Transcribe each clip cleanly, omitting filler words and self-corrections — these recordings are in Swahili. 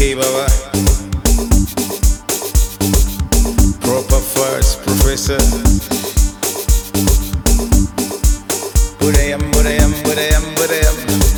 VK Baba. Proper first, Professor. Budayam, budayam, budayam, budayam.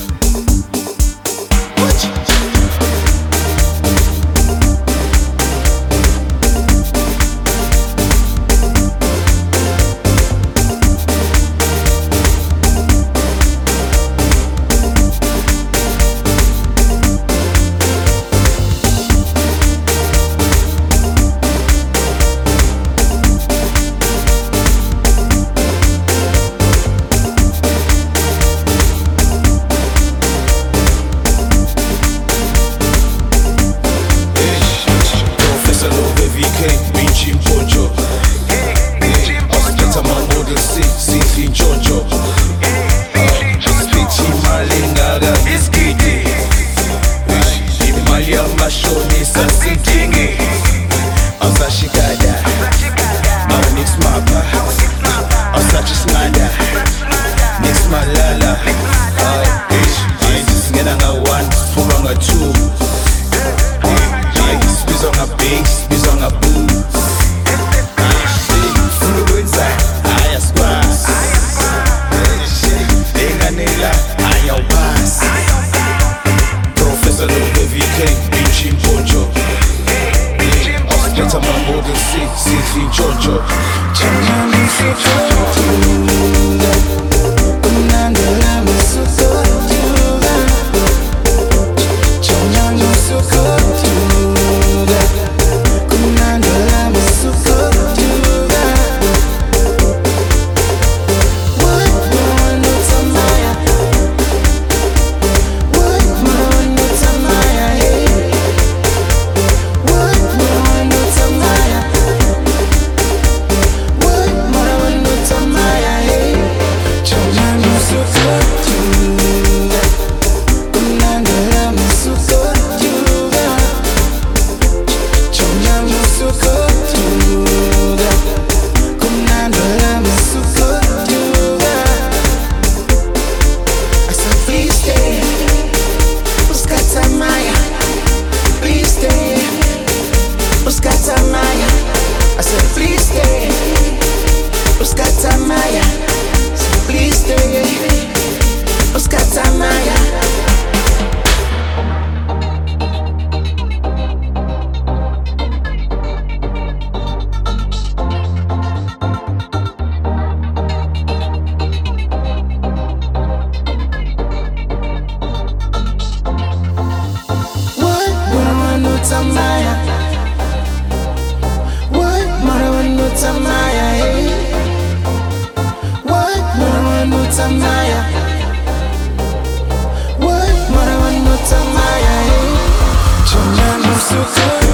Mashonisa sidingi Awusashikada Mawanix mapha Awusachismanda Nix malala Singena nga-1, siphuma nga-2 Sibizwa nga-big, sibizwa nga-boo Funa ukwenza, haya sikwazi Enganela, haya uphasi Professor Love VK Chimpocho, Awusiphetha amabodi sidla intshontsho I said please stay, Uskata Maya. Please stay, Uskata Maya. What would I Tamaya? Tamaya, hey. What Marawan Tamaya? What Marawan Tamaya, hey. Chanya Musuko.